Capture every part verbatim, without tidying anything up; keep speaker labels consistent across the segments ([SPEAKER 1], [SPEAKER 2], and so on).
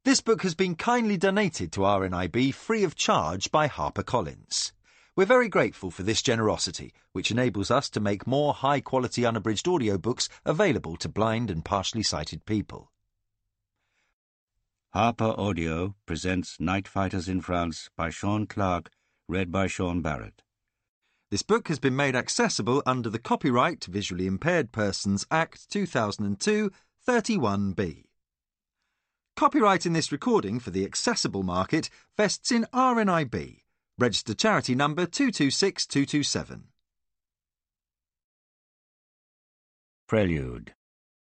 [SPEAKER 1] This book has been kindly donated to R N I B free of charge by HarperCollins. We're very grateful for this generosity, which enables us to make more high-quality unabridged audiobooks available to blind and partially sighted people.
[SPEAKER 2] Harper Audio presents Night Fighters in France by Sean Clark, read by Sean Barrett.
[SPEAKER 1] This book has been made accessible under the Copyright to Visually Impaired Persons Act two thousand two, thirty-one B. Copyright in this recording for the accessible market vests in R N I B, registered charity number two two six two two seven.
[SPEAKER 2] Prelude.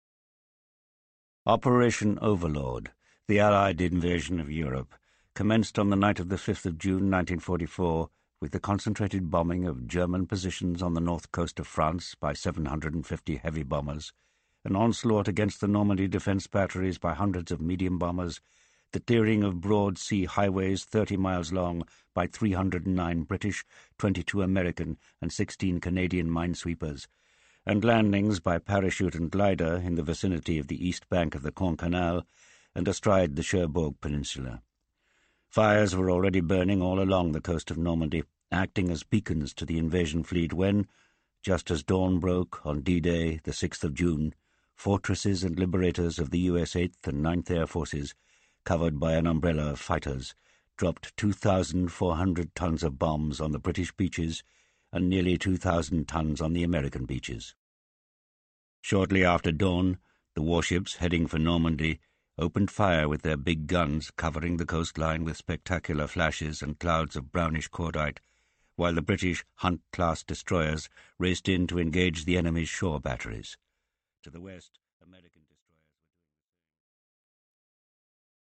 [SPEAKER 2] Operation Overlord, the Allied invasion of Europe, commenced on the night of the fifth of June nineteen forty-four with the concentrated bombing of German positions on the north coast of France by seven hundred fifty heavy bombers, an onslaught against the Normandy defence batteries by hundreds of medium bombers, the clearing of broad sea highways thirty miles long by three hundred nine British, twenty-two American and sixteen Canadian minesweepers, and landings by parachute and glider in the vicinity of the east bank of the Caen Canal and astride the Cherbourg Peninsula. Fires were already burning all along the coast of Normandy, acting as beacons to the invasion fleet when, just as dawn broke on D-Day, the sixth of June, fortresses and liberators of the U S eighth and ninth Air Forces, covered by an umbrella of fighters, dropped two thousand four hundred tons of bombs on the British beaches and nearly two thousand tons on the American beaches. Shortly after dawn, the warships heading for Normandy opened fire with their big guns, covering the coastline with spectacular flashes and clouds of brownish cordite, while the British Hunt-class destroyers raced in to engage the enemy's shore batteries. To the west, American